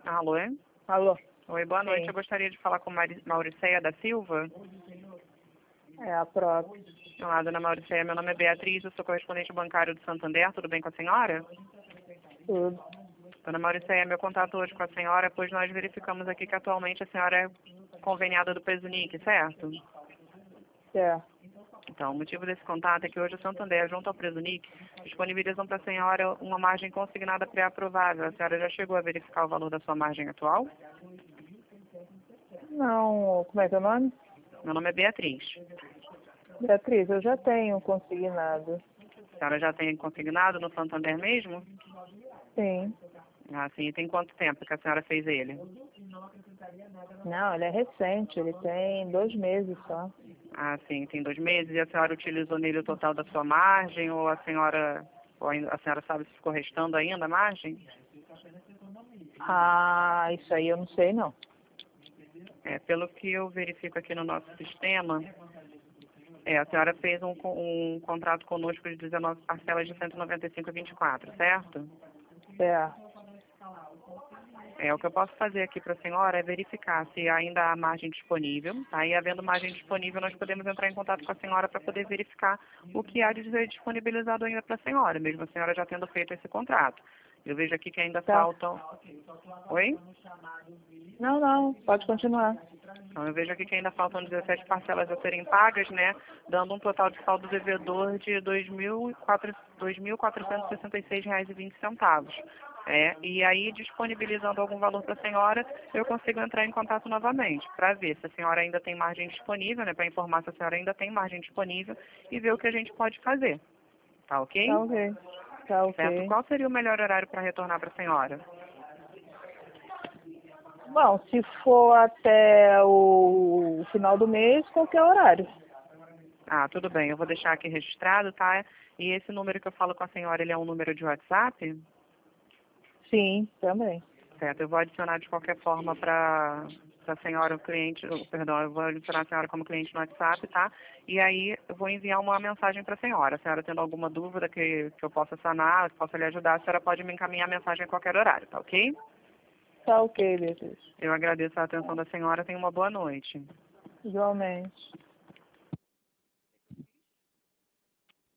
Alô? Alô? Oi, boa noite. Sim. Eu gostaria de falar com Mauriceia da Silva. É a própria. Olá, dona Mauriceia. Meu nome é Beatriz, eu sou correspondente bancário do Santander. Tudo bem com a senhora? Tudo. Dona Mauriceia, meu contato hoje com a senhora, pois nós verificamos aqui que atualmente a senhora é conveniada do Presunic, certo? Certo. Então, o motivo desse contato é que hoje o Santander, junto ao Presunic, disponibilizam para a senhora uma margem consignada pré-aprovável. A senhora já chegou a verificar o valor da sua margem atual? Não, como é que é o nome? Meu nome é Beatriz. Beatriz, eu já tenho consignado. A senhora já tem consignado no Santander mesmo? Sim. Ah, sim. E tem quanto tempo que a senhora fez ele? Não, ele é recente, ele tem 2 meses só. Ah, sim. Tem 2 meses. E a senhora utilizou nele o total da sua margem? Ou a senhora sabe se ficou restando ainda a margem? Ah, isso aí eu não sei não. Pelo que eu verifico aqui no nosso sistema, a senhora fez um contrato conosco de 19 parcelas de 195,24, certo? Certo. O que eu posso fazer aqui para a senhora é verificar se ainda há margem disponível. Aí, havendo margem disponível, nós podemos entrar em contato com a senhora para poder verificar o que há de ser disponibilizado ainda para a senhora, mesmo a senhora já tendo feito esse contrato. Eu vejo aqui que ainda Tá. faltam... Oi? Não, pode continuar. Então, eu vejo aqui que ainda faltam 17 parcelas a serem pagas, né? Dando um total de saldo devedor de R$ 2.466,20. E aí, disponibilizando algum valor para a senhora, eu consigo entrar em contato novamente para ver se a senhora ainda tem margem disponível, né? Para informar se a senhora ainda tem margem disponível e ver o que a gente pode fazer. Tá ok? Tá ok. Tá Certo? ok. Qual seria o melhor horário para retornar para a senhora? Bom, se for até o final do mês, qualquer horário. Ah, tudo bem. Eu vou deixar aqui registrado, tá? E esse número que eu falo com a senhora, ele é um número de WhatsApp? Sim, também. Certo. Eu vou adicionar de qualquer forma para a senhora, o cliente, perdão, eu vou adicionar a senhora como cliente no WhatsApp, tá? E aí eu vou enviar uma mensagem para a senhora. A senhora tendo alguma dúvida que eu possa sanar, que possa lhe ajudar, a senhora pode me encaminhar a mensagem a qualquer horário, tá ok? Tá ok, Beatriz. Eu agradeço a atenção da senhora. Tenha uma boa noite. Igualmente.